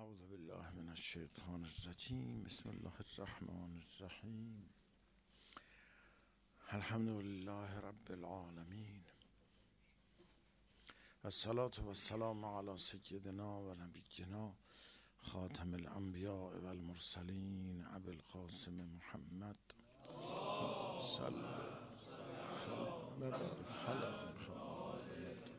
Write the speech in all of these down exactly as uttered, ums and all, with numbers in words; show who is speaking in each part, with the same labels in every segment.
Speaker 1: اعوذ بالله من الشیطان الرجیم. بسم الله الرحمن الرحیم. الحمد لله رب العالمین. الصلاة و السلام علی سیدنا و نبینا خاتم الانبیاء و المرسلین ابی القاسم محمد صلی الله و بارک علی محمد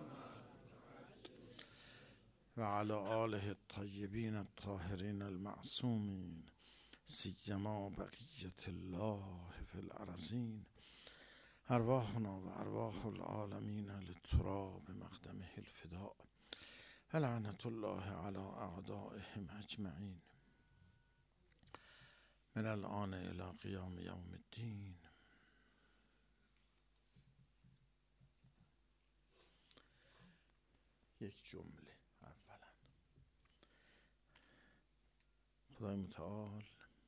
Speaker 1: و علی آله الطیبین الطاهرین المعصومین سیما بقیت الله فی الارضین. ارواحنا و ارواح العالمین للتراب مقدمه الفداء لعنت الله علی اعدائهم اجمعین من الآن الی قیام یوم الدین. یک جمله اولا، خدای متعال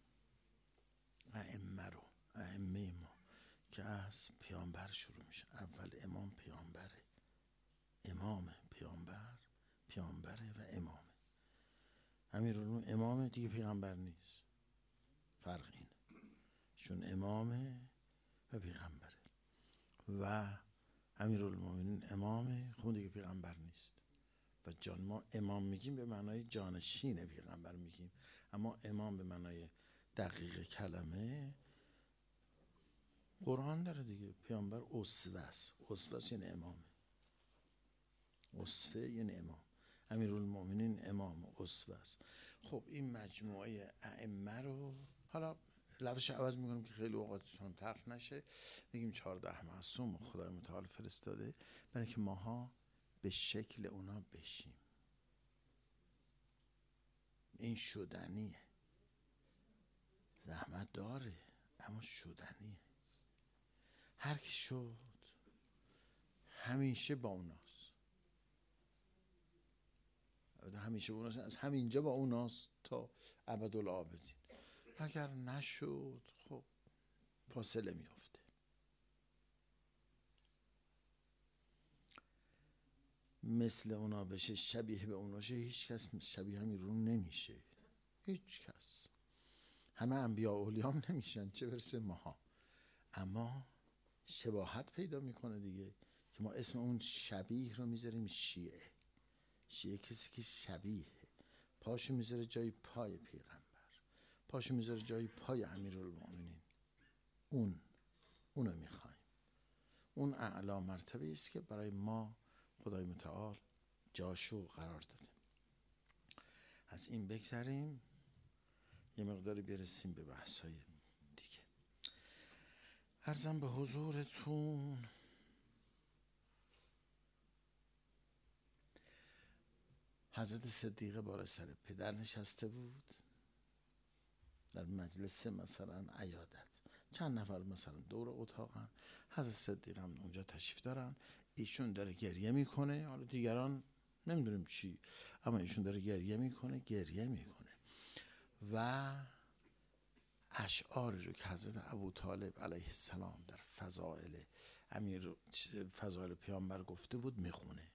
Speaker 1: ائمه رو ائمه ما که از پیامبر شروع میشه. اول امام پیامبره، امام پیامبر پیامبره و امامه. امیرالمومنین امامه دیگه پیغمبر نیست، فرق اینه، چون امامه و پیغمبره. و امیرالمومنین امامه، خون دیگه پیغمبر نیست. و جان ما امام میگیم به معنای جانشین پیغمبر میگیم، اما امام به معنای دقیق کلمه قرآن داره دیگه. پیامبر اسوه است، اسوه است یعنی امامه، اسوه یعنی امام. امیرالمومنین امام اسوه است. خب این مجموعه ائمه رو حالا لفظش عوض میکنیم که خیلی اوقاتتون تلخ نشه، میگیم چهارده معصوم خدای متعال فرستاده برای که ماها به شکل اونا بشیم. این شدنیه، زحمت داره اما شدنیه. هر کی شد همیشه با اوناست، همیشه با اوناست، از همینجا با اوناست تا ابدالآبدین. اگر نشد خب فاصله میافته. مثل اونا بشه، شبیه به اونا شه، هیچ کس شبیه امیرالمومنین نمیشه، هیچ کس. همه انبیا و اولیاء هم نمیشن، چه برسه ماها. اما شباهت پیدا میکنه دیگه، که ما اسم اون شبیه رو میذاریم شیعه. شیعه کسی که شبیه، پاشو میذاره جای پای پیغمبر، پاشو میذاره جای پای امیرالمومنین. اون اونو میخوایم. اون اعلی مرتبه است که برای ما خدای متعال جاشو قرار داده. از این بگذریم یه مقداری برسیم به بحثای دیگه. عرضم به حضورتون حضرت صدیقه بالا سر پدر نشسته بود در مجلس مثلا عیادت، چند نفر مثلا دور اتاقن، حضرت صدیقه هم اونجا تشریف دارن. ایشون داره گریه میکنه، حالا دیگران نمیدونیم چی، اما ایشون داره گریه میکنه گریه میکنه و اشعاری رو که حضرت ابوطالب علیه السلام در فضائل امیر فضائل پیامبر گفته بود میخونه.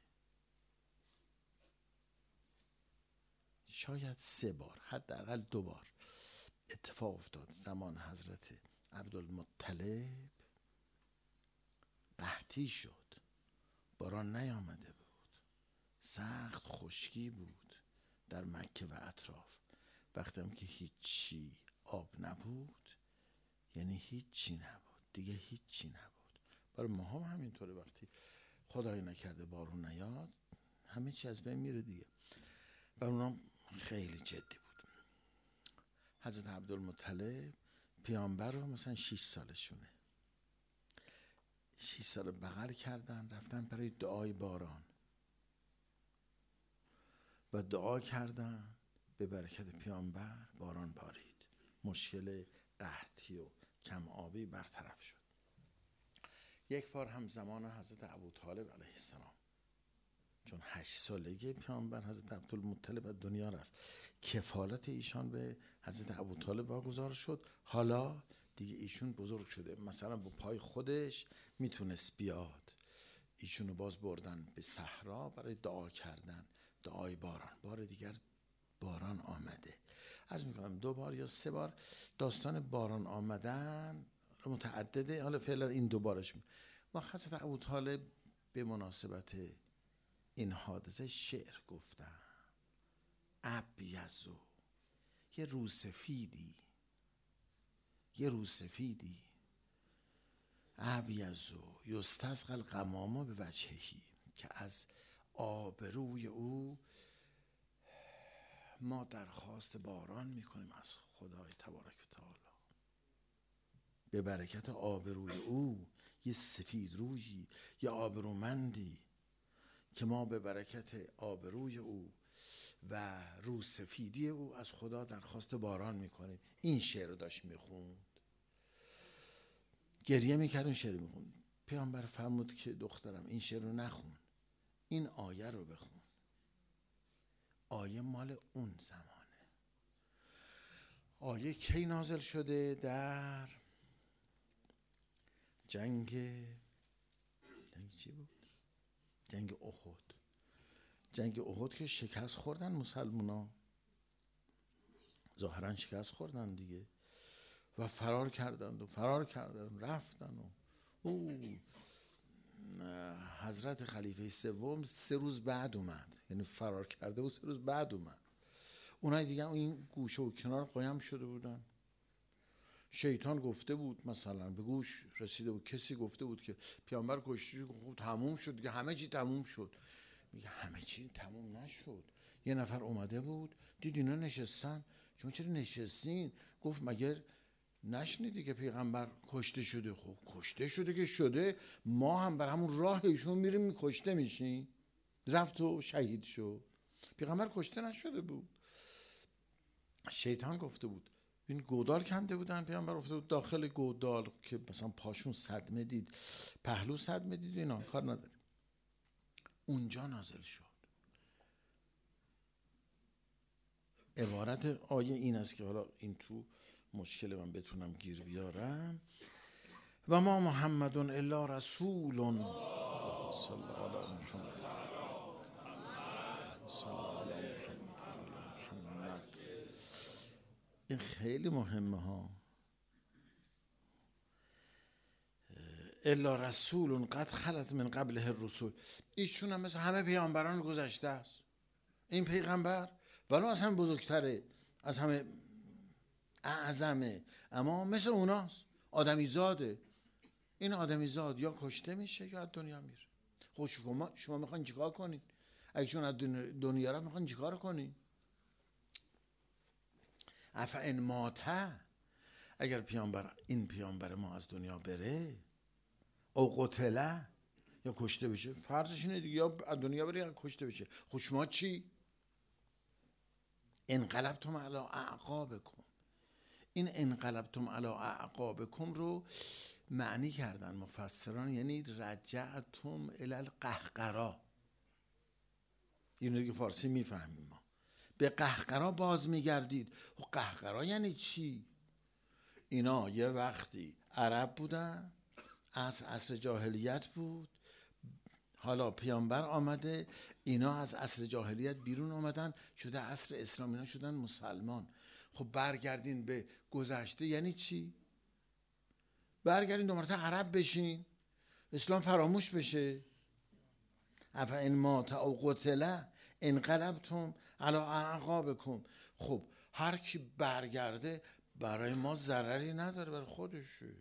Speaker 1: شاید سه بار، حداقل دو بار اتفاق افتاد. زمان حضرت عبدالمطلب قحطی شد، باران نیامده بود، سخت خشکی بود در مکه و اطراف. وقتی هم که هیچی آب نبود یعنی هیچی نبود دیگه، هیچی نبود. برای ما هم همینطوره، وقتی خدای نکرده بارون نیاد همه چی از بین میره دیگه. برای اونام خیلی جدی بود. حضرت عبدالمطلب پیامبر رو مثلا شیش سالشونه، شیش سال بغل کردن، رفتن برای دعای باران و دعا کردن به برکت پیامبر باران بارید، مشکل قحطی و کم آبی برطرف شد. یک بار هم زمان حضرت ابوطالب علیه السلام، چون هشت سالگی پیامبر حضرت عبدالمطلب از دنیا رفت، کفالت ایشان به حضرت ابوطالب واگذار شد. حالا دیگه ایشون بزرگ شده، مثلا با پای خودش میتونست بیاد. ایشونو باز بردن به صحرا برای دعا کردن، دعای باران. بار دیگر باران آمده. عرض میکنم دو بار یا سه بار داستان باران آمدن متعدده، حالا فعلا این دو بارش ما حضرت ابوطالب به مناسبت این حادثه شعر گفتن. ابیض یه روسفیدی یه روسفیدی ابیض یستسقی الغمام به وجهی، که از آبروی او ما درخواست باران میکنیم از خدای تبارک و تعالی. به برکت آبروی او یه سفید رویی، یه آبرومندی که ما به برکت آبروی او و رو سفیدی او از خدا درخواست باران میکنیم. این شعر رو داشت میخوند، گریه میکرد این شعر میخوند. پیامبر فرمود که دخترم این شعر رو نخون، این آیه رو بخون. آیه مال اون زمانه. آیه کی نازل شده؟ در جنگ جنگ چی بود؟ جنگ احد. جنگ احد که شکست خوردن مسلمونا، ظاهرا شکست خوردن دیگه، و فرار کردند و فرار کردند رفتن و او حضرت خلیفه سوم سه روز بعد اومد، یعنی فرار کرده و سه روز بعد اومد. اونای دیگه این گوشه و کنار قایم شده بودن. شیطان گفته بود، مثلا به گوش رسیده بود، کسی گفته بود که پیامبر کشته خوب تموم شد دیگه، همه چی تموم شد. میگه همه چی تموم نشد. یه نفر اومده بود دید اینا نشستن، شما چرا نشستین؟ گفت مگر نشنیدی که پیغمبر کشته شده؟ خب کشته شده که شده، ما هم بر همون راهشون میریم کشته میشیم. رفت و شهید شد. پیغمبر کشته نشده بود. شیطان گفته بود، این گودال کنده بودن، پیامبر افتاده بود داخل گودال که مثلا پاشون صدمه دید، پهلو صدمه دید، اینا کار نداره. اونجا نازل شد. عبارت آیه این است که حالا این تو مشکل من بتونم گیر بیارم. و ما محمد الا رسول صلی الله علی محمد صلی الله علی محمد. این خیلی مهمه ها. الا رسول قد خلت من قبله الرسول. ایشون هم مثل همه پیامبران گذشته است. این پیغمبر ولو از همه بزرگتره، از همه اعظمه، اما مثل اوناست، آدمی زاده. این آدمی زاد یا کشته میشه یا از دنیا میره. خب شما شما میخواین چیکار کنین؟ اگه شما از دنیا را میخواین چیکار کنین؟ اف ان مات، اگر پیامبر این پیامبر ما از دنیا بره، او قتله یا کشته بشه، فرضش اینه دیگه، یا از دنیا بره یا کشته بشه. خب شما چی؟ انقلبتم علی اعقابکم. این انقلبتم علی اعقابکم رو معنی کردن مفسران، یعنی رجعتم الی القهقرا. این رو که فارسی میفهمیم ما، به قهقرا باز میگردید. و قهقرا یعنی چی؟ اینا یه وقتی عرب بودن، از عصر جاهلیت بود، حالا پیامبر آمده، اینا از عصر جاهلیت بیرون آمدن، شده عصر اسلام، اینا شدن مسلمان. خب برگردین به گذشته یعنی چی؟ برگردین دو مرتبه عرب بشین، اسلام فراموش بشه. اف ان مات او قتل انقلبتم علی اعقابکم. خب هر کی برگرده برای ما ضرری نداره، برای خودشه.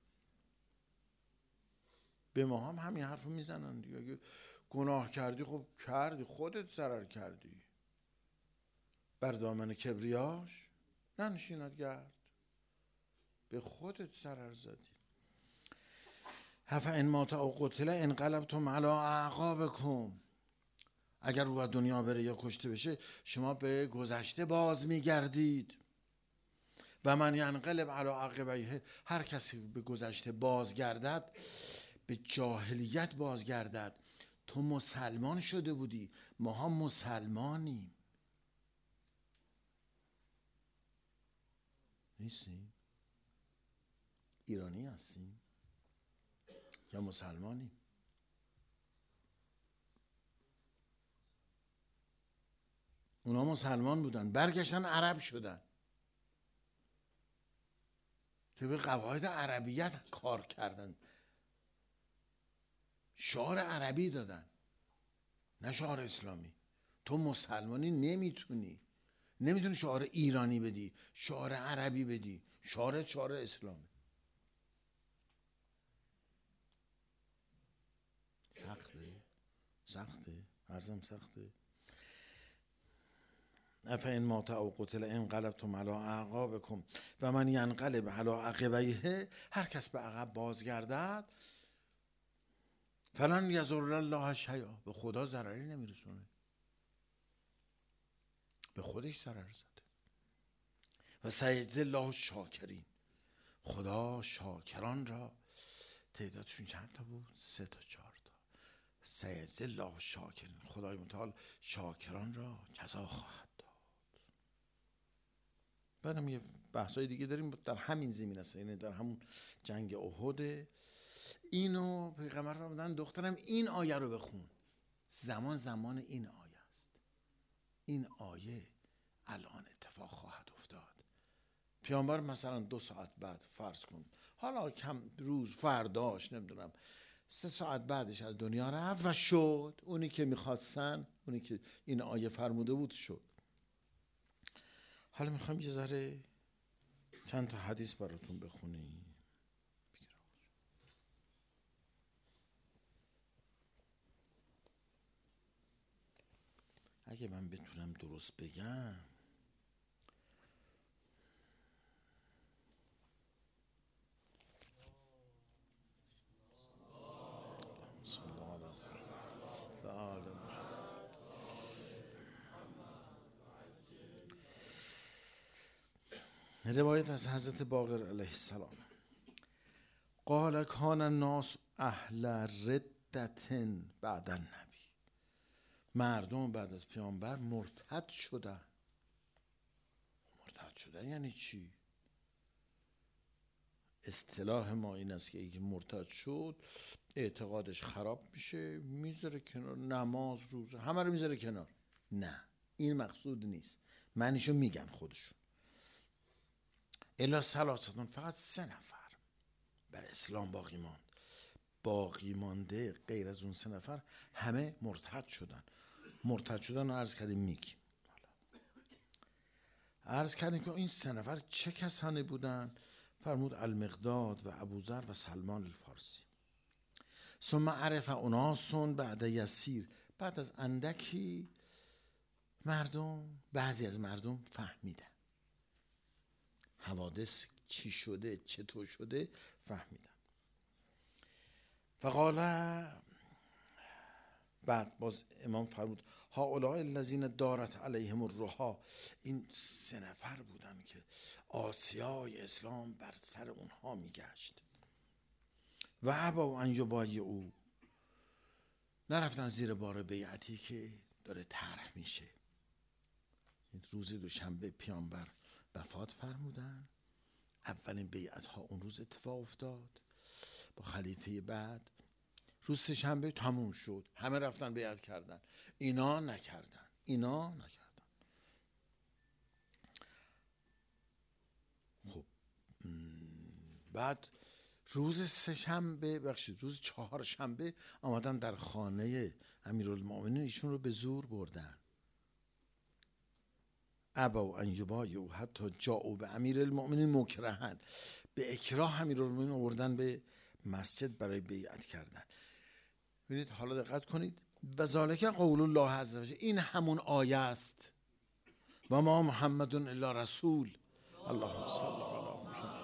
Speaker 1: به ما هم همین حرفو میزنن دیگه، اگه گناه کردی خب کردی، خودت ضرر کردی. بر دامن کبریاش ننشیند گرد، به خودت ضرر زدی. اف ان مات او قتل انقلبتم علی اعقابکم. اگر رو از دنیا بره یا کشته بشه، شما به گذشته باز میگردید. و من ینقلب علی عقبیه، هر کسی به گذشته بازگردد به جاهلیت بازگردد. تو مسلمان شده بودی، ما هم مسلمانیم. نیستیم؟ ایرانی هستیم یا مسلمانیم؟ اونا مسلمان بودن، برگشتن عرب شدن، طبق قواعد عربیت کار کردن، شعار عربی دادن نه شعار اسلامی. تو مسلمانی نمیتونی نمیتونی شعار ایرانی بدی، شعار عربی بدی، شعار شعار اسلامی. سخته سخته عرضم سخته. افئن مات او قتل انقلبتم علی اعقابکم و من ینقلب علی عقبیه، هر کس به عقب بازگردد فلن یضر الله شیئا، به خدا ضرری نمیرسونه، به خودش ضرر زده. و سیجزی الله الشاکرین، خدا شاکران را، تعدادشون چند تا بود؟ سه تا چهار تا. سیجزی الله الشاکرین، خدای متعال شاکران را جزا خواهد داد. بعدم یه بحثای دیگه داریم در همین زمین است، یعنی در همون جنگ احد. اینو پیغمبر را بدن دخترم این آیه رو بخون، زمان زمان این آیه است. این آیه الان اتفاق خواهد افتاد. پیامبر مثلا دو ساعت بعد فرض کن، حالا کم روز فرداش نمیدونم سه ساعت بعدش از دنیا رفت و شد اونی که میخواستن، اونی که این آیه فرموده بود شد. حالا میخوام یه ذره چند تا حدیث براتون بخونیم. اگه من بتونم درست بگم، روایت از حضرت باقر علیه السلام قال کان الناس اهل ردت بعد النبی، مردم بعد از پیامبر مرتد شدن. مرتد شدن یعنی چی؟ اصطلاح ما این است که اگه مرتد شد اعتقادش خراب میشه، میذاره کنار، نماز روزه همه رو میذاره کنار. نه، این مقصود نیست، معنیشو میگن خودشون. الا ثلاثتون، فقط سه نفر بر اسلام باقی ماند، باقی مانده غیر از اون سه نفر همه مرتد شدن. مرتد شدن رو عرض کردیم میگیم. عرض کردیم که این سه نفر چه کسانی بودن؟ فرمود المقداد و ابوذر و سلمان الفارسی. ثم عرف اناس بعد یسیر، بعد از اندکی مردم، بعضی از مردم فهمیدن حوادث چی شده، چطور شده، فهمیدن. فقال، بعد باز امام فرمود هؤلاء الذین دارت علیهم الرها، این سه نفر بودن که آسیای اسلام بر سر اونها میگشت. و ابوا ان یبایعوا، نرفتن زیر بار بیعتی که داره طرح میشه. روز دوشنبه پیامبر وفات فرمودن، اولین بیعت ها اون روز اتفاق افتاد با خلیفه بعد. روز سه شنبه تموم شد، همه رفتن بیعت کردن، اینا نکردن، اینا نکردن. خب بعد روز سه شنبه، بخشید روز چهار شنبه آمدن در خانه امیرالمومنین، ایشون رو به زور بردن. ابوا ان یبایعوا حتی جاءوا به امیرالمومنین مکرها، به اکراه امیرالمومنین آوردن به مسجد برای بیعت کردن. ببینید حالا دقت کنید، و ذالک قول الله عز وجل، این همون آیه است. و ما محمد الا رسول، اللهم صل علی محمد.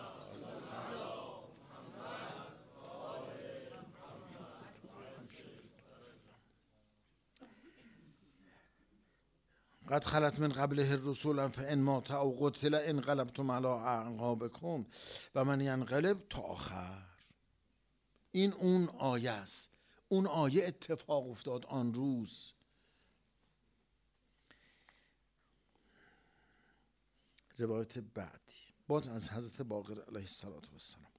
Speaker 1: قد خلت من قبله الرسول فان مات او قتل انقلبتم علی اعقابکم و من ینقلب تا آخر. این اون آیه است، اون آیه اتفاق افتاد آن روز. روایت بعدی باز از حضرت باقر علیه السلام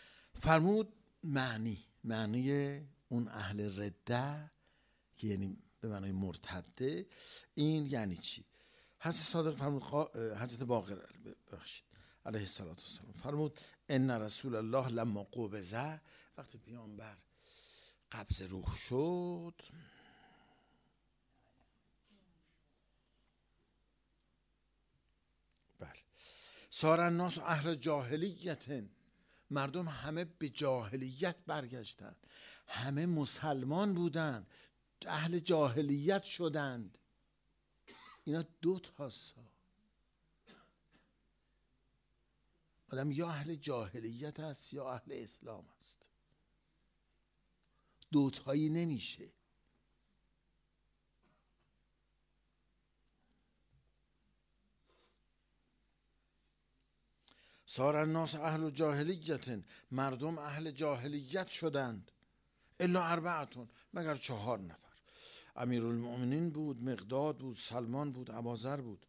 Speaker 1: فرمود معنی معنی اون اهل رده که یعنی به معنای مرتده. این یعنی چی؟ حضرت صادق فرمود، حضرت باقر ببخشید علیه الصلاه و السلام فرمود ان رسول الله لما قبض، وقتی پیامبر قبض روح شد، بله، صار الناس اهل جاهلیت، مردم همه به جاهلیت برگشتند، همه مسلمان بودند، اهل جاهلیت شدند. اینا دو تاست، آدم یا اهل جاهلیت است یا اهل اسلام است، دوتایی نمیشه. صار الناس اهل جاهلیت، مردم اهل جاهلیت شدند، الا اربعتون، مگر چهار نفر. امیرالمؤمنین بود، مقداد بود، سلمان بود، ابوذر بود.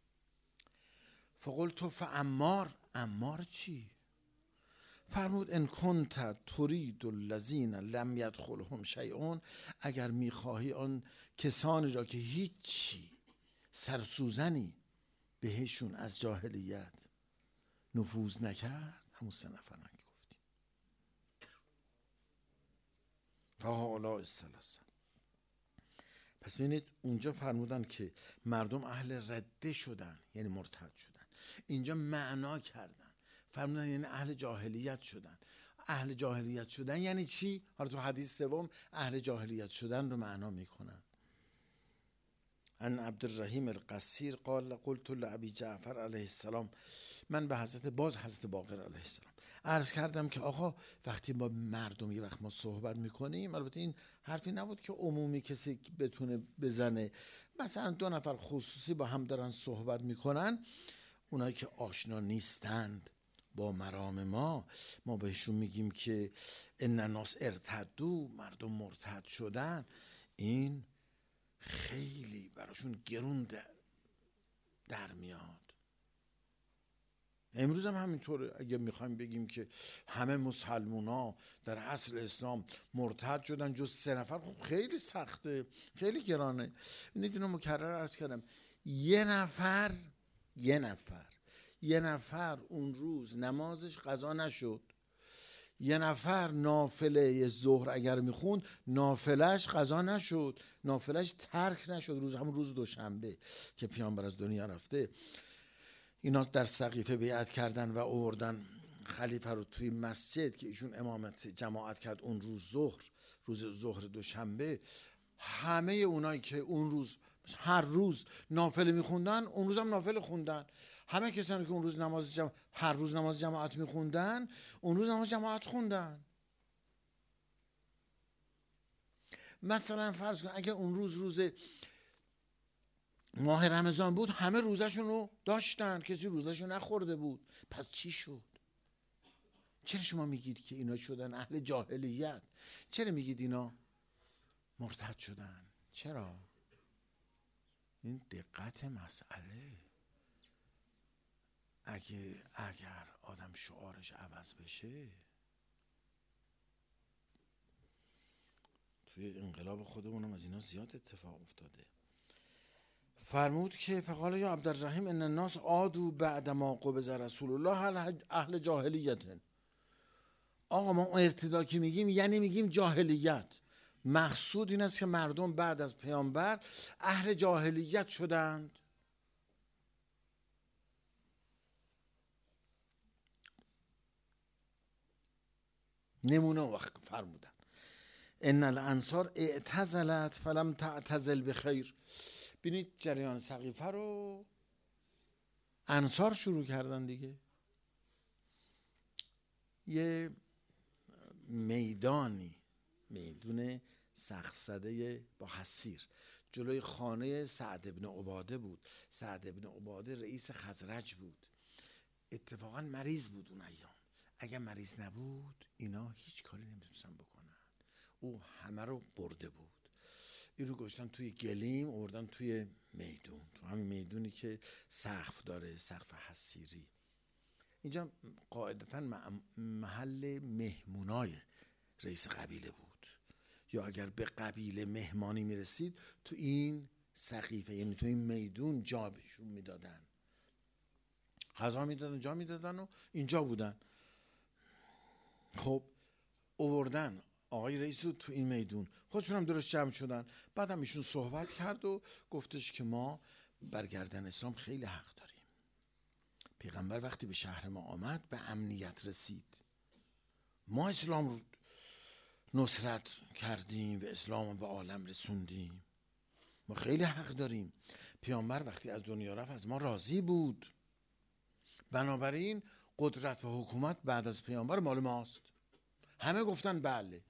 Speaker 1: فقلت فعمار، عمار چی؟ فرمود ان کنت ترید الذین لم یدخلهم شیء، اگر میخواهی آن کسانی را که هیچی سرسوزنی بهشون از جاهلیت نفوذ نکرد، همون سه نفر که گفتیم، فهؤلاء الثلاثه. پس ببینید اونجا فرمودن که مردم اهل رده شدن، یعنی مرتد شدن. اینجا معنا کردن، فرمودن یعنی اهل جاهلیت شدن. اهل جاهلیت شدن یعنی چی؟ حالا تو حدیث سوم اهل جاهلیت شدن رو معنا میکنن. ان عبدالرحیم القصیر قال قلت لابی جعفر علیه السلام، من به حضرت باز حضرت باقر علیه السلام عرض کردم که آقا وقتی با مردم یه وقت ما صحبت میکنیم، البته این حرفی نبود که عمومی کسی بتونه بزنه، مثلا دو نفر خصوصی با هم دارن صحبت میکنن، اونایی که آشنا نیستند با مرام ما، ما بهشون میگیم که ان الناس ارتدوا، مردم مرتد شدن. این خیلی براشون گرون در, در میاد. امروز هم همینطوره. اگه میخوایم بگیم که همه مسلمونا در عصر اسلام مرتد شدن جز سه نفر، خب خیلی سخته، خیلی گرانه. اینو مکرر عرض کردم، یه نفر یه نفر یه نفر اون روز نمازش قضا نشد، یه نفر نافله ظهر اگر میخوند نافلش قضا نشد، نافلش ترک نشد، روز همون روز دوشنبه که پیامبر از دنیا رفته، اینا در سقیفه بیعت کردن و آوردن خلیفه رو توی مسجد که ایشون امامت جماعت کرد اون روز ظهر، روز ظهر دوشنبه. همه اونایی که اون روز هر روز نافله میخوندن اون روز هم نافله خوندن، همه کسانی که اون روز نماز جماعت هر روز نماز جماعت میخوندن اون روز نماز جماعت خوندن. مثلا فرض کن اگه اون روز روز ماه رمضان بود، همه روزشون رو داشتن، کسی روزشون نخورده بود. پس چی شد؟ چرا شما میگید که اینا شدن اهل جاهلیت؟ چرا میگید اینا مرتد شدن؟ چرا؟ این دقت مسئله. اگه اگر آدم شعارش عوض بشه، توی انقلاب خودمونم از اینا زیاد اتفاق افتاده. فرمود که فقال یا عبدالرحیم ان الناس عادوا بعد ما قبض رسول الله اهل جاهلیت. آقا ما ارتدا که میگیم یعنی میگیم جاهلیت. مقصود این است که مردم بعد از پیامبر اهل جاهلیت شدند. نمونه وقت فرمودن ان الانصار اعتزلت فلم تعتزل بخیر. ببینید جریان سقیفه رو انصار شروع کردن دیگه. یه میدانی، میدون سقف زده با حصیر جلوی خانه سعد ابن عباده بود. سعد ابن عباده رئیس خزرج بود، اتفاقا مریض بود اون ایام. اگر مریض نبود اینا هیچ کاری نمیتونستن بکنن، او همه رو برده بود. این رو گشتن توی گلیم آوردن توی میدون، تو همین میدونی که سقف داره، سقف حصیری. اینجا قاعدتا محل مهمونای رئیس قبیله بود، یا اگر به قبیله مهمانی میرسید تو این سقیفه، یعنی تو این میدون جا بهشون میدادن، غذا میدادن، جا میدادن و اینجا بودن. خب آوردن آقای رئیس رو تو این میدون، خودشون هم درست جمع شدن. بعدم ایشون صحبت کرد و گفتش که ما برگردن اسلام خیلی حق داریم. پیغمبر وقتی به شهر ما آمد به امنیت رسید، ما اسلام رو نصرت کردیم و اسلام رو به عالم رسوندیم، ما خیلی حق داریم. پیامبر وقتی از دنیا رفت از ما راضی بود، بنابراین قدرت و حکومت بعد از پیامبر مال ماست. همه گفتن بله،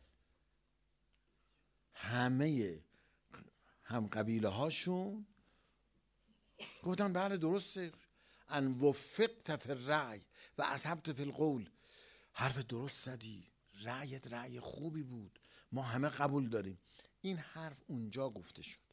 Speaker 1: همه هم قبیله هاشون گفتن بله درسته. ان وفقت فی الرأی و اصبت فی القول، حرف درست زدی، رأیت رأی خوبی بود، ما همه قبول داریم. این حرف اونجا گفته شد.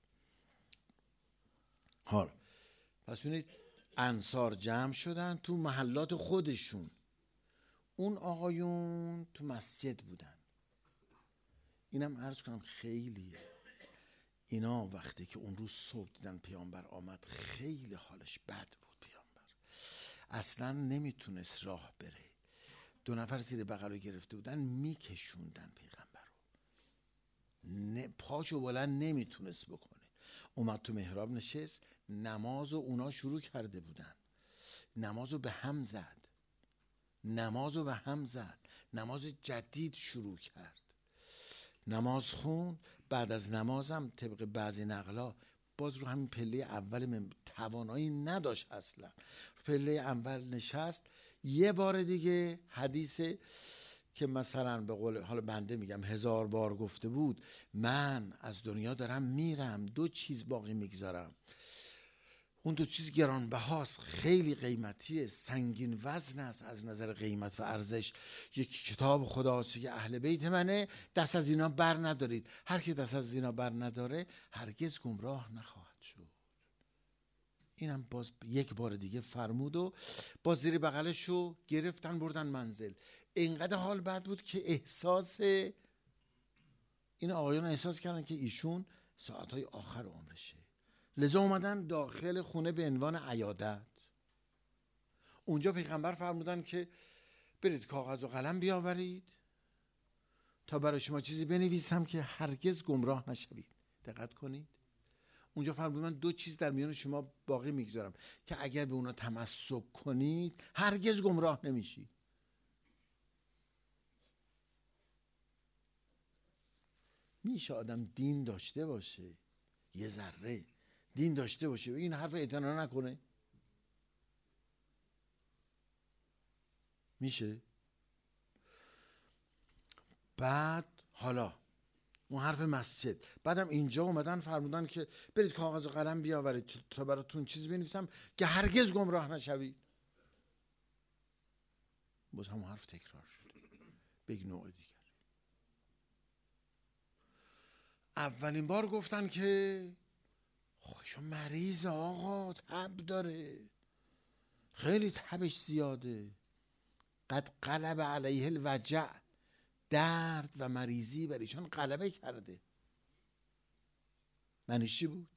Speaker 1: حالا پس ببینید انصار جمع شدن تو محلات خودشون، اون آقایون تو مسجد بودن. اینم عرض کنم خیلی اینا وقتی که اون روز صبح دیدن پیامبر آمد خیلی حالش بد بود. پیامبر اصلا نمیتونست راه بره، دو نفر زیر بغل رو گرفته بودن میکشوندن پیغمبر رو، پاشو بلند نمیتونست بکنه. اومد تو محراب نشست، نماز و اونا شروع کرده بودن، نماز رو به هم زد، نماز رو به هم زد، نماز جدید شروع کرد، نماز خون. بعد از نمازم طبق بعضی نقلا باز رو همین پله اول من توانایی نداشت اصلا، پله اول نشست. یه بار دیگه حدیثه که مثلا به قول حالا بنده میگم هزار بار گفته بود، من از دنیا دارم میرم، دو چیز باقی میگذارم. اون دو چیز گرانبهاست، خیلی قیمتیه، سنگین وزن است از نظر قیمت و ارزش. یک کتاب خداست، یک اهل بیت منه، دست از اینا بر ندارید. هر کی دست از اینا بر نداره هرگز گمراه نخواهد شد. اینم باز یک بار دیگه فرمود و باز زیر بغلشو گرفتن بردن منزل. اینقدر حال بد بود که احساس این آقایان احساس کردن که ایشون ساعتهای آخر عمرشه، لذا اومدن داخل خونه به عنوان عیادت. اونجا پیغمبر فرمودن که برید کاغذ و قلم بیاورید تا برای شما چیزی بنویسم که هرگز گمراه نشوید. دقت کنید، اونجا فرمودن دو چیز در میان شما باقی میگذارم که اگر به اونا تمسک کنید هرگز گمراه نمیشید. میشه آدم دین داشته باشه، یه ذره دین داشته باشه و این حرف اعتنا نکنه؟ میشه؟ بعد حالا اون حرف مسجد، بعدم اینجا اومدن فرمودن که برید کاغذ و قلم بیاورید تا براتون چیزی بنویسم که هرگز گمراه نشوید. باز همون حرف تکرار شد به یک نوع دیگر. اولین بار گفتن که خودشون مریض آقا، تب داره، خیلی تبش زیاده، قد غلب علیه الوجع، درد و مریضی بر ایشان غلبه کرده. معنیش چی بود؟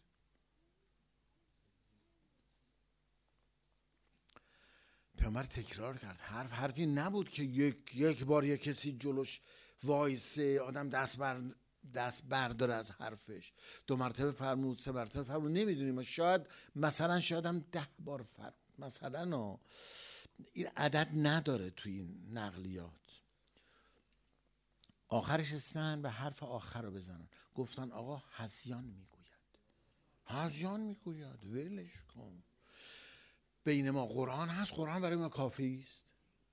Speaker 1: پیامبر تکرار کرد، حرف حرفی نبود که یک یک بار یک کسی جلوش وایسه آدم دست بر دست برداره از حرفش. دو مرتبه فرمود، سه مرتبه فرمود، نمیدونیم، شاید مثلا شاید هم ده بار فرمود مثلا. این عدد نداره توی این نقلیات. آخرش استن به حرف آخر رو بزنن، گفتن آقا هذیان میگوید، هذیان میگوید، ولش کن، بین ما قرآن هست، قرآن برای ما کافی است.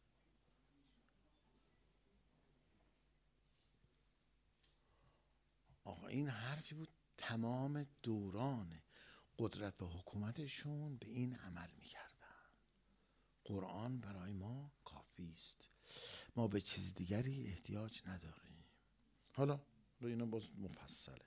Speaker 1: آقا این حرفی بود تمام دوران قدرت و حکومتشون به این عمل میکردن. قرآن برای ما کافی است، ما به چیز دیگری احتیاج نداریم. حالا رو اینا باز مفصله.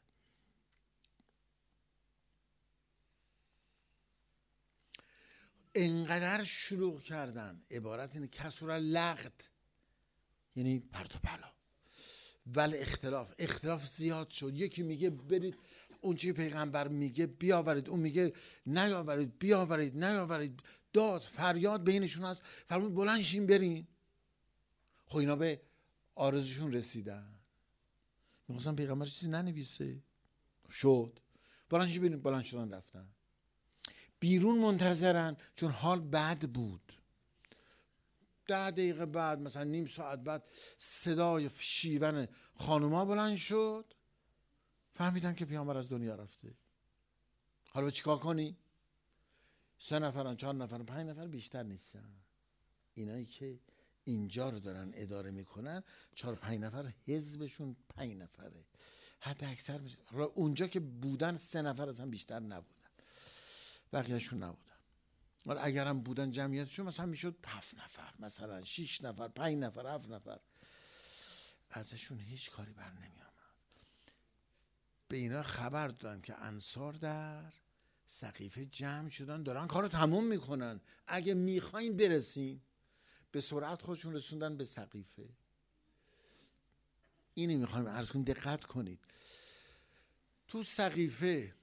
Speaker 1: انقدر شلوغ کردن، عبارت اینه کسر لغت، یعنی پرت و پلا، ولی اختلاف اختلاف زیاد شد. یکی میگه برید اون چی پیغمبر میگه بیاورید، اون میگه نیاورید، بیاورید، نیاورید. داد فریاد بینشون هست. فرمود بلند شین برین. خب اینا به آرزوشون رسیدن. میخواستن پیغمبر چیزی ننویسه. شد بلند شین برین. بلند شدن رفتن بیرون منتظرن، چون حال بد بود. ده دقیقه بعد، مثلا نیم ساعت بعد، صدای شیون خانوما بلند شد. فهمیدن که پیامبر از دنیا رفته. حالا چیکار کنی؟ سه نفرن، چهار نفرن، پنج نفر، بیشتر نیستن. اینایی که اینجا رو دارن اداره میکنن چهار پنج نفر، حزبشون پنج نفره. حتی اکثر میشه. حالا اونجا که بودن سه نفر از هم بیشتر نبودن، بقیهشون نبودن. حالا اگرم بودن جمعیتشون مثلا میشد هفت نفر، مثلا شش نفر، پنج نفر، هفت نفر. ازشون هیچ کاری بر نمی آمد. به اینا خبر دادن که انصار در سقیفه جمع شدن، دارن کارو تموم میکنن، اگه میخواین برسین. به سرعت خودشون رسوندن به سقیفه. اینی میخوایم عرض کنیم، دقت کنید. تو سقیفه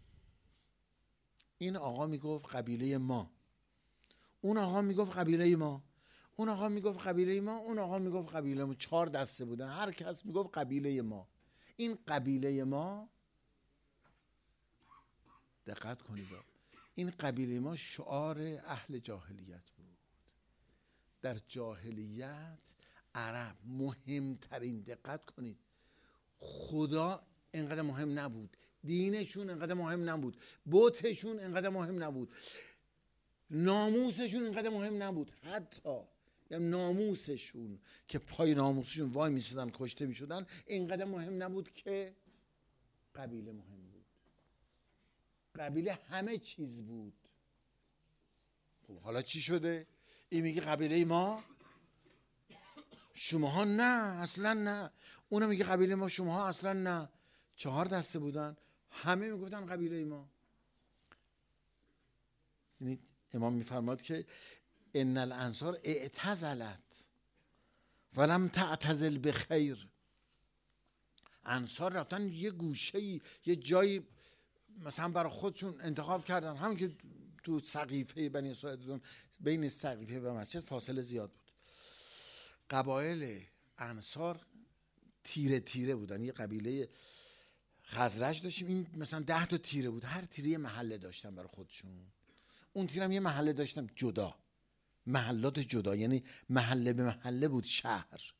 Speaker 1: این آقا میگفت قبیله ما، اون آقا میگفت قبیله ما، اون آقا میگفت قبیله ما، اون آقا میگفت قبیله ما. چهار دسته بودن، هر کس میگفت قبیله ما. این قبیله ما، دقت کنید، این قبیله ما شعار اهل جاهلیت بود. در جاهلیت عرب مهمترین، دقت کنید، خدا انقدر مهم نبود، دینشون انقدر مهم نبود، بتشون انقدر مهم نبود، ناموسشون انقدر مهم نبود. حتی ناموسشون که پای ناموسشون وای میسیدن کشته میشدن، اینقدر مهم نبود که قبیله مهم بود. قبیله همه چیز بود. خب حالا چی شده؟ این میگه قبیله ما، شماها نه، اصلا نه. اونم میگه قبیله ما، شماها اصلا نه. چهار دسته بودن، همه میگفتن قبیله ما. یعنی امام میفرماد که ان الانصار اعتزلت ولم تعتزل بخیر. انصار رفتن یه گوشه‌ای، یه جایی مثلا برای خودشون انتخاب کردن، همون که تو سقیفه بنی اسرائیل، بین سقیفه و مسجد فاصله زیاد بود. قبایل انصار تیره تیره بودن. یه قبیله خزرج داشتیم، این مثلا ده تا تیره بود، هر تیره یه محله داشتن برای خودشون. اون تیره هم یه محله داشتن جدا، محلات جدا، یعنی محله به محله بود شهر.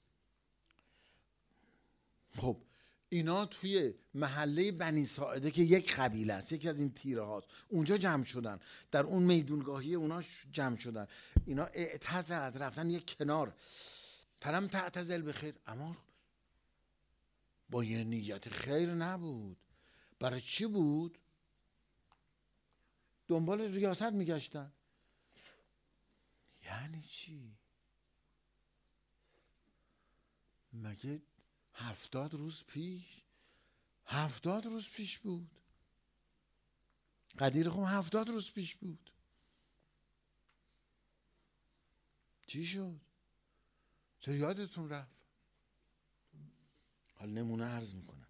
Speaker 1: خب اینا توی محله بنی ساعده که یک قبیله است، یکی از این تیره هاست، اونجا جمع شدن، در اون میدونگاهی اونا جمع شدن. اینا اعتزلت، رفتن یک کنار. فلم تعتزل بخیر، اما با یه نیت خیر نبود. برای چی بود؟ دنبال ریاست میگشتن. یعنی چی؟ مگه هفتاد روز پیش هفتاد روز پیش بود؟ قدیر خم هفتاد روز پیش بود. چی شد؟ چرا یادتون رفت؟ حالا نمونه عرض میکنم.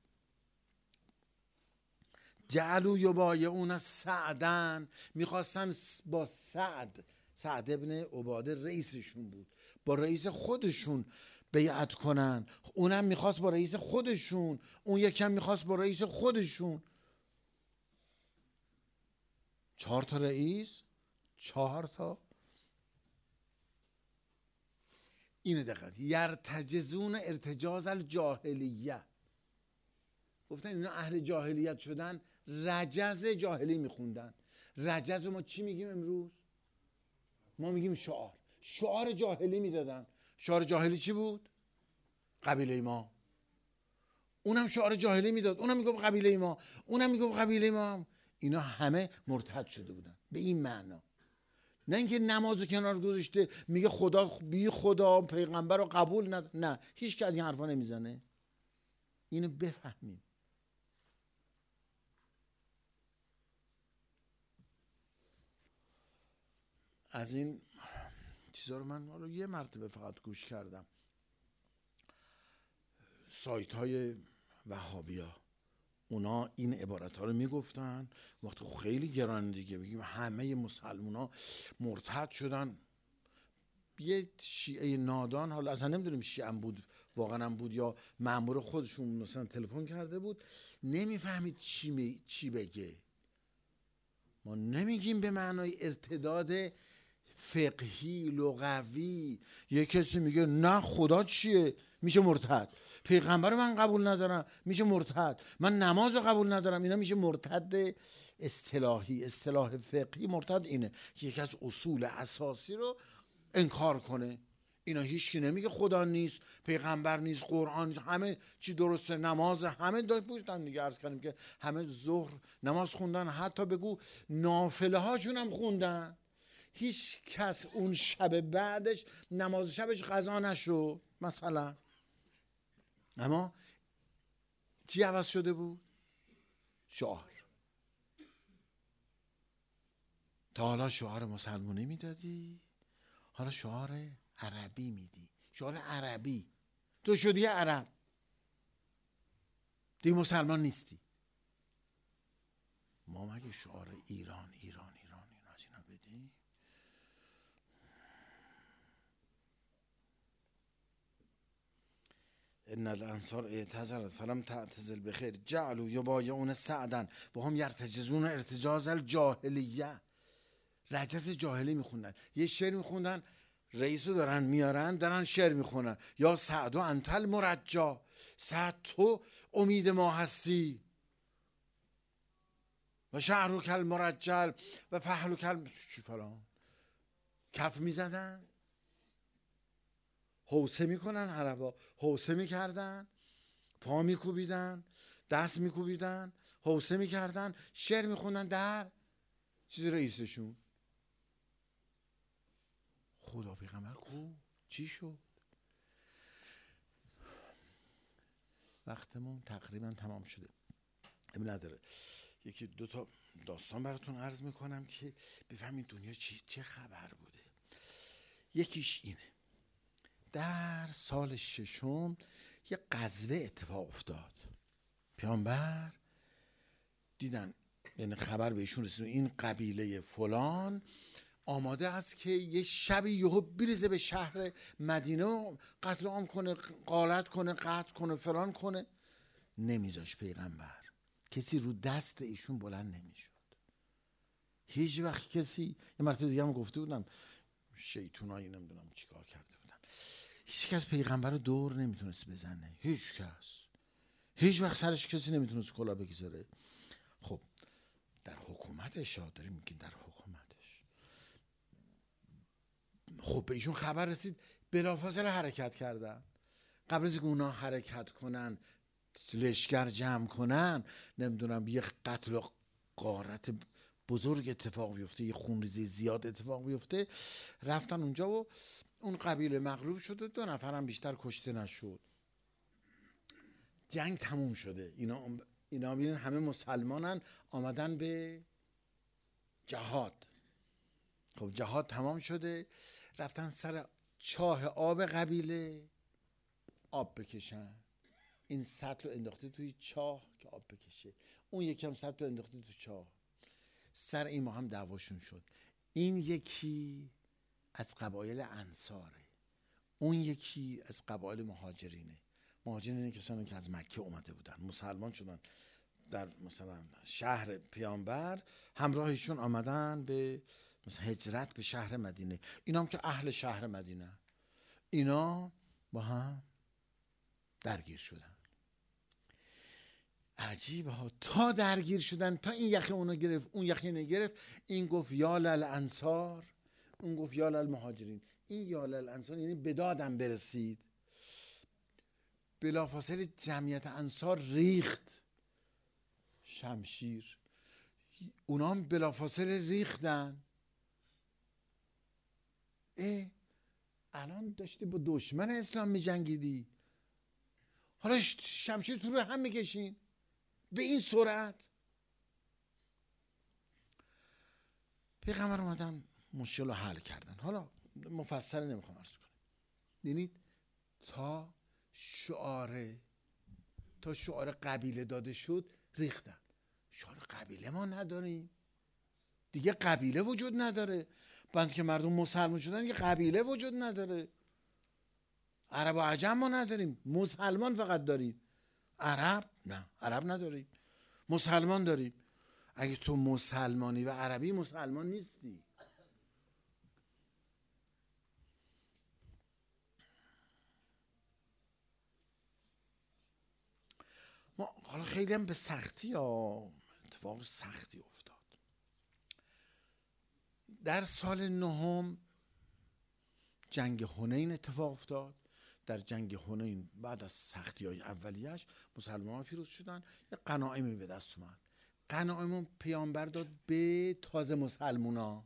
Speaker 1: جعلوا یبایعون سعدن، میخواستن با سعد، سعد ابن عباده رئیسشون بود، با رئیس خودشون بیعت کنن. اونم میخواست با رئیس خودشون، اون یکم میخواست با رئیس خودشون. چهار تا رئیس، چهار تا. اینه دقیقا یرتجزون ارتجاز الجاهلیه. گفتن اینا اهل جاهلیت شدن، رجز جاهلی میخوندن. رجز ما چی میگیم امروز؟ ما میگیم شعار. شعار جاهلی میدادن. شعار جاهلی چی بود؟ قبیله ما. اونم شعار جاهلی میداد، اونم میگفت قبیله ما، اونم میگفت قبیله ما. اینا همه مرتد شده بودن به این معنا. نه اینکه نمازو کنار گذاشته میگه خدا بی خدا پیغمبر رو قبول ند... نه، هیچ که از این حرفا نمیزنه. اینو بفهمیم. از این چیزا رو من حالا یه مرتبه فقط گوش کردم. سایت های وهابیا اونا این عبارت ها رو میگفتن، وقتی خیلی گران دیگه بگیم همه مسلمان ها مرتد شدن. یه شیعه نادان، حالا اصلا نمیدونیم شیعه هم بود واقعا هم بود یا مأمور خودشون مثلا تلفن کرده بود، نمیفهمید چی, می... چی بگه. ما نمیگیم به معنای ارتداد فقهی لغوی. یه کسی میگه نه خدا چیه، میشه مرتد. پیغمبر من قبول ندارم، میشه مرتد. من نماز قبول ندارم، اینا میشه مرتد اصطلاحی. اصطلاح فقهی مرتد اینه که یکی از اصول اساسی رو انکار کنه. اینا هیچکی نمیگه خدا نیست، پیغمبر نیست، قرآن نیست، همه چی درسته، نماز همه داشتن دیگه. عرض کردیم که همه ظهر نماز خوندن، حتی بگو نافله هاشون هم خوندن. هیچ کس اون شب بعدش نماز شبش قضا نشد مثلا. اما چی عوض شده بود؟ شعار. تا حالا شعار مسلمانی میدادی، حالا شعار عربی میدی. شعار عربی، تو شدی عرب دیگه مسلمان نیستی. ما مگه شعار ایران ایران ایران ایران از اینا بدیم؟ ان الانصار اعتذرت فلم تعتزل بخیر جعلوا یبایعون سعدا و هم یرتجزون ارتجاز الجاهلیه. رجز جاهلی میخوندن. یه شعر میخوندن، رئیسو دارن میارن دارن شعر میخونن، یا سعد و انتل مرجا، سعد تو امید ما هستی، و شهر کل مرجل و فحل کل فلان. کف میزدن، حوصه میکنن، عربا حوصه میکردن، پا میکوبیدن، دست میکوبیدن، حوصه میکردن، شعر میخوندن در چیز رئیسشون. خدا پیغمبر کو چی شد؟ وقتمون تقریبا تمام شده، اب نداره. یکی دو تا داستان براتون عرض میکنم که بفهمید دنیا چی چه خبر بوده. یکیش اینه، در سال ششم یه غزوه اتفاق افتاد. پیامبر دیدن، یعنی خبر بهشون رسید این قبیله فلان آماده است که یه شبی یهو بریزه به شهر مدینه و قتل عام کنه، غارت کنه، قتل کنه، فلان کنه. نمیذاش پیغمبر، کسی رو دست ایشون بلند نمیشد. هیچ وقت کسی، یه مرتبه دیگه هم گفته بودم شیطونایی نمیدونم چیکار کرده بودن، هیچ کس پیغمبر رو دور نمیتونست بزنه. هیچ کس، هیچ وقت سرش کسی نمیتونست کلا بگذاره. خب در حکومتش ها داریم میگیم، در حکومتش خب به ایشون خبر رسید، بلافاصله حرکت کردن. قبل از اینکه اونا حرکت کنن، لشکر جمع کنن، نمیدونم یه قتل و غارت بزرگ اتفاق بیفته، یه خونریزی زیاد اتفاق بیفته، رفتن اونجا و اون قبیله مغلوب شده، دو نفرم بیشتر کشته نشد. جنگ تموم شده. اینا اینا ببینن همه مسلمانن، آمدن به جهاد. خب جهاد تمام شده، رفتن سر چاه آب قبیله آب بکشن. این سطل رو انداخته توی چاه که آب بکشه، اون یکی هم سطل رو انداخته توی چاه. سر این ما هم دعواشون شد. این یکی از قبایل انصاره، اون یکی از قبایل مهاجرینه. مهاجرین کسانی که از مکه اومده بودن، مسلمان شدن، در مثلا شهر پیامبر همراهشون آمدن به مثلا هجرت به شهر مدینه. اینا هم که اهل شهر مدینه، اینا با هم درگیر شدن. عجیبه ها، تا درگیر شدن، تا این یخی اونو گرفت، اون یخی اینو گرفت. این گفت یا للانصار، اون گفت یا للمهاجرین. این یا للانصار یعنی به دادم برسید. بلافاصله جمعیت انصار ریخت شمشیر، اونا هم بلافاصله ریختن. اه الان داشتی با دشمن اسلام می جنگیدی، حالا شمشیر تو رو هم میکشین به این سرعت. پیغمبر اومدن مشکل رو حل کردن. حالا مفصل نمیخوام عرض کنم. ببینید تا شعار تا شعار قبیله داده شد ریختن. شعار قبیله ما نداریم دیگه، قبیله وجود نداره. بعد که مردم مسلمان شدن یه قبیله وجود نداره. عرب و عجم ما نداریم، مسلمان فقط داریم. عرب نه، عرب نداریم، مسلمان داریم. اگه تو مسلمانی و عربی مسلمان نیستی. ما حالا خیلی هم به سختی ها اتفاق سختی افتاد. در سال نهم جنگ حنین اتفاق افتاد. در جنگ حنین بعد از سختی های اولیش مسلمان ها پیروز شدن. یه غنایمی به دست اومد. غنایم پیامبر داد به تازه مسلمان ها.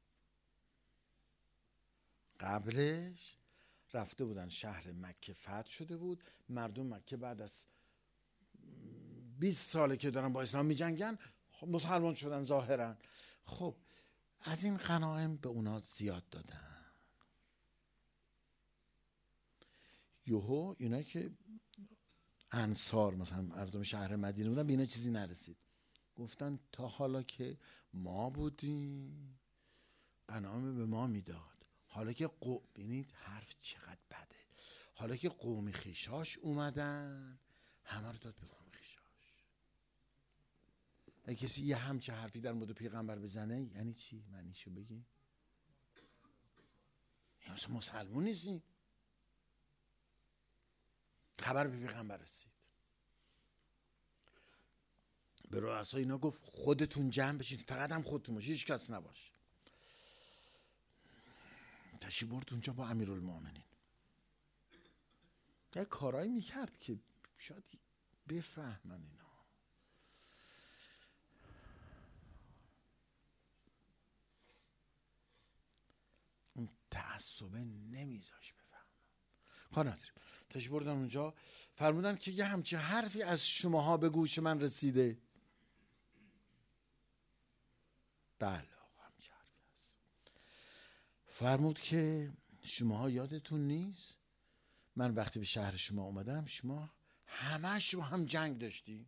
Speaker 1: قبلش رفته بودن شهر مکه فتح شده بود، مردم مکه بعد از بیست ساله که دارن با اسلام می جنگن مسلمان شدن ظاهرا. خب از این غنایم به اونا زیاد دادن. یوهو اینا که انصار مثلا مردم شهر مدینه بودن به اینا چیزی نرسید. گفتن تا حالا که ما بودیم غنایم به ما میداد، حالا که قوم، ببینید حرف چقدر بده، حالا که قوم خیشاش اومدن همه رو داد به قوم خیشاش. اگه کسی یه همچه حرفی در مورد پیغمبر بزنه یعنی چی؟ معنیشو بگی؟ یعنی اصلا مسلمون نیستی. خبر به پیغمبر رسید، به رؤسا اینا گفت خودتون جمع بشید، فقط هم خودتون باشید، هیچ کس نباشه. تشریف برد اونجا با امیرالمومنین. یه کارایی میکرد که شاید بفهمن اینا. اون تعصبه نمیذاش بفهمن. کار نداریم. تشریف بردن اونجا، فرمودن که یه همچه حرفی از شماها به گوش من رسیده. بله آقا همچه حرفی هست. فرمود که شماها یادتون نیست من وقتی به شهر شما اومدم شما همش با هم جنگ داشتی.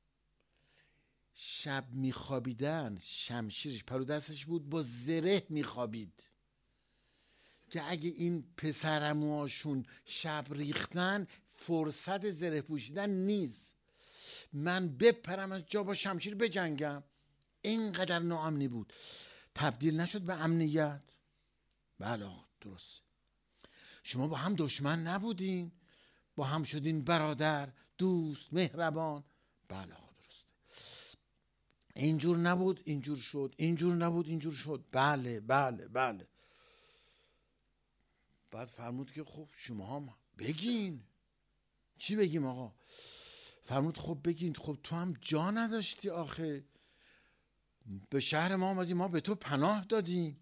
Speaker 1: شب میخوابیدن شمشیرش پرو دستش بود، با زره میخوابید که اگه این پسرموهاشون شب ریختن فرصت زره پوشیدن نیست، من بپرم از جا با شمشیر بجنگم. اینقدر ناامنی بود. تبدیل نشد به امنیت. بله درست. شما با هم دشمن نبودین، با هم شدین برادر، دوست، مهربان. بله درسته. اینجور نبود اینجور شد، اینجور نبود اینجور شد. بله بله بله. بعد فرمود که خب شما هم بگین. چی بگیم آقا؟ فرمود خب بگین. خب تو هم جا نداشتی آخه، به شهر ما آمدی، ما به تو پناه دادیم،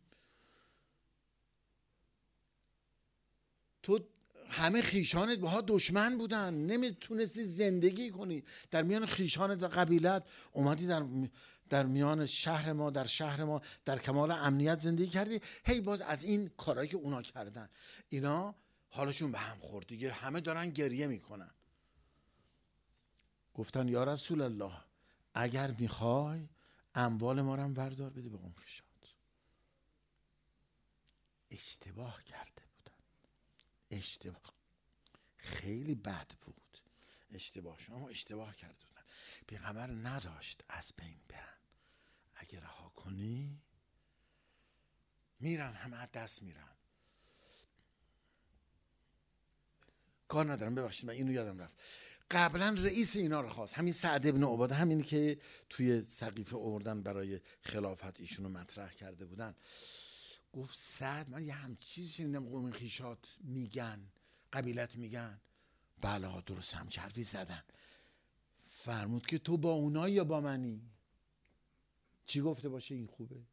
Speaker 1: تو همه خیشانت باها دشمن بودن، نمیتونستی زندگی کنی در میان خیشانت و قبیلت، اومدی در در میان شهر ما، در شهر ما در کمال امنیت زندگی کردی. هی باز از این کارهایی که اونا کردن اینا حالشون به هم خورد دیگه، همه دارن گریه میکنن. گفتن یا رسول الله اگر میخوای اموال ما رو هم وردار بده به قوم خیشات. اشتباه کرده بودن، اشتباه خیلی بد بود اشتباهشون، اما اشتباه کرده بودن. پیغمبر نذاشت از بین برن. اگه رها کنی میرن، همه از دست میرن. کار ندارم ببخشید من اینو یادم رفت. قبلا رئیس اینا رو خواست، همین سعد ابن عباده، همین که توی سقیفه آوردن برای خلافت ایشونو مطرح کرده بودن. گفت سعد من یه هم چیزی شنیدم قوم خیشات میگن، قبیلت میگن. بله درست هم حرفی زدن. فرمود که تو با اونا یا با منی؟ چی گفته باشه این خوبه؟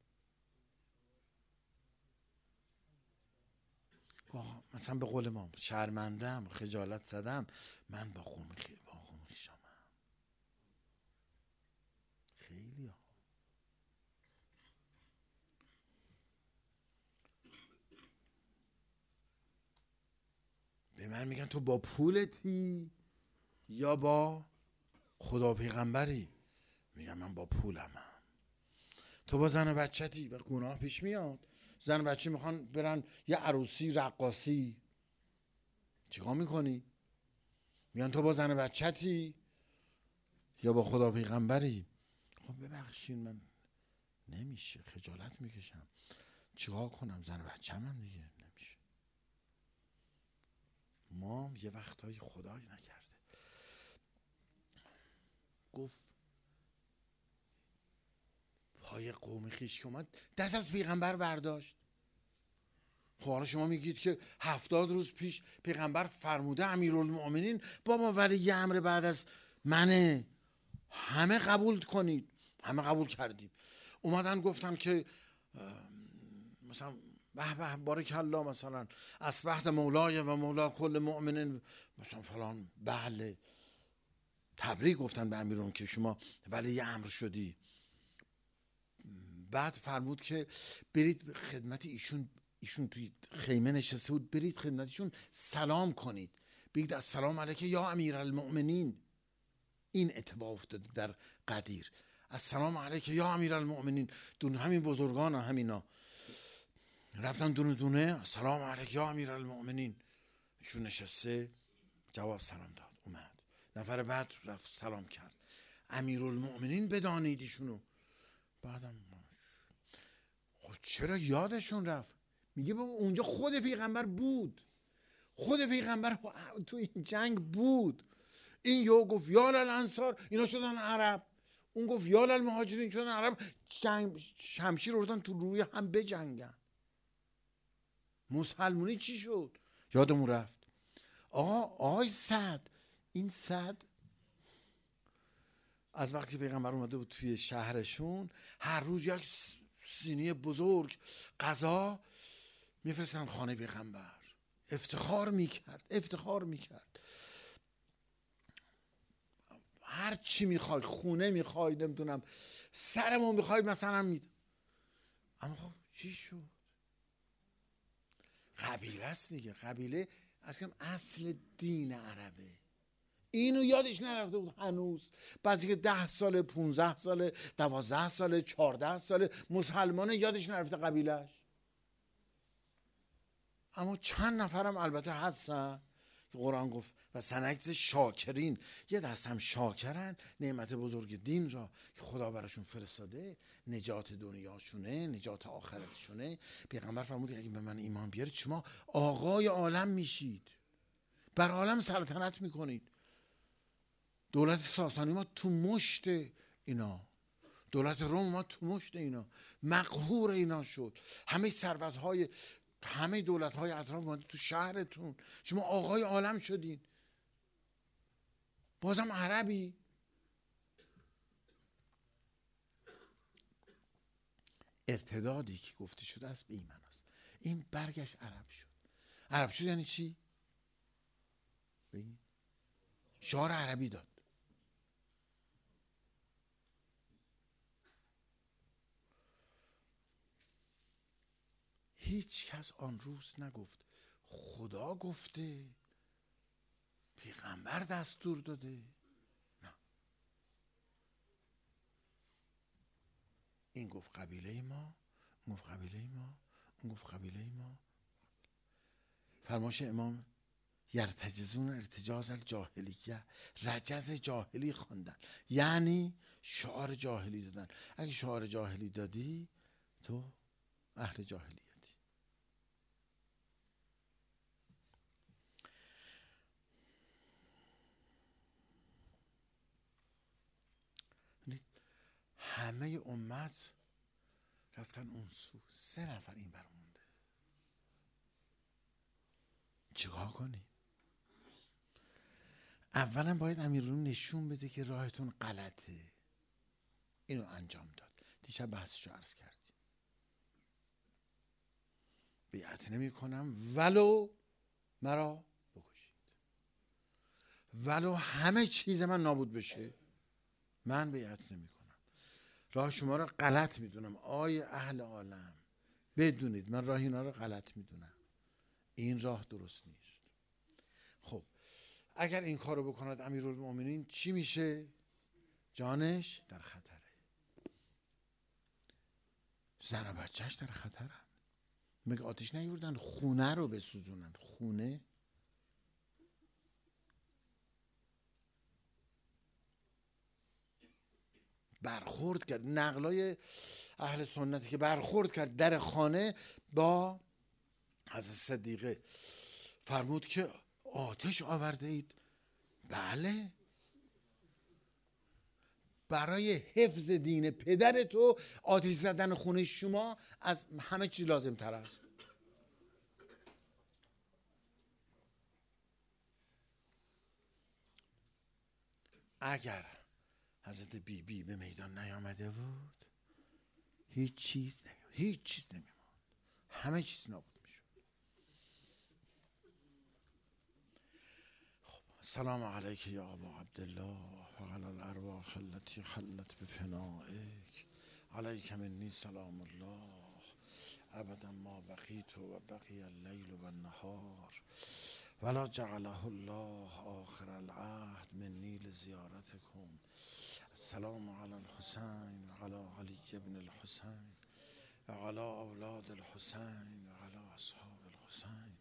Speaker 1: مثلا به قول ما شرمندم، خجالت زدم، من با قوم خی... با قوم خیشامم. خیلی ها به من میگن تو با پولتی یا با خدا پیغمبری؟ میگم من با پولمم. تو با زن و بچه‌تی و گناه پیش میاد. زن و بچه میخوان برن یه عروسی رقاصی، چیکار میکنی؟ میگن تو با زن و بچه‌تی یا با خدا پیغمبری؟ خب ببخشین من نمیشه، خجالت میکشم، چیکار کنم؟ زن و بچه‌م هم دیگه نمیشه. ما یه وقتایی خدای نکرده گفت پای قوم خویش که اومد دست از پیغمبر برداشت. خب حالا شما میگید که هفتاد روز پیش پیغمبر فرموده امیرالمؤمنین بابا ولی امر بعد از منه، همه قبول کنید. همه قبول کردیم. اومدن گفتن که مثلا به به بارک الله، مثلا اصبحت مولای و مولا کل مؤمنین، مثلا فلان. بله تبریک گفتن به امیرون که شما ولی امر شدی. بعد فرمود که برید خدمت ایشون، ایشون توی خیمه نشسته بود، برید خدمتشون سلام کنید، بگید السلام علیک یا امیرالمؤمنین. این اتفاق افتاده در قدیر. السلام علیک یا امیرالمؤمنین. دون همین بزرگان ها همینا رفتن دونه دونه السلام علیک یا امیرالمؤمنین. ایشون نشسته جواب سلام داد، اومد. نفر بعد رفت سلام کرد، امیرالمؤمنین بدانید ایشونو. بعدم خب چرا یادشون رفت؟ میگه بابا اونجا خود پیغمبر بود، خود پیغمبر تو این جنگ بود. این یو گفت یا للانصار، اینا شدن عرب. اون گفت یا للمهاجرین، شدن عرب. جنگ شمشیر اردن تو روی هم بجنگن. مسلمونی چی شد؟ یادمون رفت. آقا آقای سعد، این سعد از وقتی پیغمبر اومده بود توی شهرشون هر روز یک سینی بزرگ غذا میفرستن خانه پیغمبر. افتخار میکرد، افتخار میکرد. هر چی میخوای، خونه میخوای، نمیدونم سرمون میخوای مثلا میده. اما خب چی شد؟ قبیله است دیگه. قبیله اصلا اصل دین عربه. اینو یادش نرفته بود هنوز. بعضی که ده ساله، پونزده ساله، دوازده ساله، چارده ساله مسلمانه، یادش نرفته قبیلش. اما چند نفرم البته هستن که قرآن گفت و سنجز شاکرین، یه دست هم شاکرن نعمت بزرگ دین را که خدا براشون فرستاده، نجات دنیاشونه، نجات آخرتشونه. پیغمبر فرمود اگه به من ایمان بیارید شما آقای عالم میشید، بر عالم سلطنت میکنید. دولت ساسانی ما تو مشت اینا، دولت روم ما تو مشت اینا، مقهور اینا شد. همه ثروت‌های همه دولت‌های اطراف اومده تو شهرتون، شما آقای عالم شدین. بازم عربی. ارتدادی که گفته شده است به این معناست. این برگشت عرب شد. عرب شد یعنی چی؟ بگید. شعار عربی داد. هیچ کس آن روز نگفت خدا گفته، پیغمبر دستور داده. نه، این گفت قبیله ما، اون گفت قبیله ما، اون گفت قبیله ما. فرمایش امام یرتجزون ارتجاز الجاهلیه، رجز جاهلی خواندن، یعنی شعار جاهلی دادن. اگه شعار جاهلی دادی تو اهل جاهلیتی. همه امت رفتن اون سو، سه نفر این بر مونده. چیکار کنی؟ اولا باید امیرالمومنین نشون بده که راهتون غلطه. اینو انجام داد. دیشب بحثشو عرض کردیم. بیعت نمی کنم ولو مرا بکشید، ولو همه چیز من نابود بشه، من بیعت نمی کنم. راه شما را غلط میدونم آی اهل عالم، بدونید من راه اینا را غلط میدونم. این راه درست نیست. خب اگر این کارو بکند امیرالمومنین چی میشه؟ جانش در خطره، زن و بچهش در خطرن. میگه آتش نیوردن خونه رو بسوزونن. خونه برخورد کرد، نقلای اهل سنتی که برخورد کرد در خانه با حضرت صدیقه، فرمود که آتش آورده اید؟ بله، برای حفظ دین پدر تو آتش زدن خونه شما از همه چیز لازم تر است. اگر حضرت بی بی به میدان نیامده بود هیچ چیز نمی هیچ چیز نمیموند، همه چیز نابود میشد. خب سلام علیک یا ابا عبدالله و علی الارواح التي خلت بفنائک، علیک منی سلام الله ابدا ما بقیت و بقی اللیل و النهار ولا جعله الله آخر العهد منی لزیارتکم. السلام علی الحسین و علی علی ابن الحسین و علی اولاد الحسین و علی اصحاب الحسین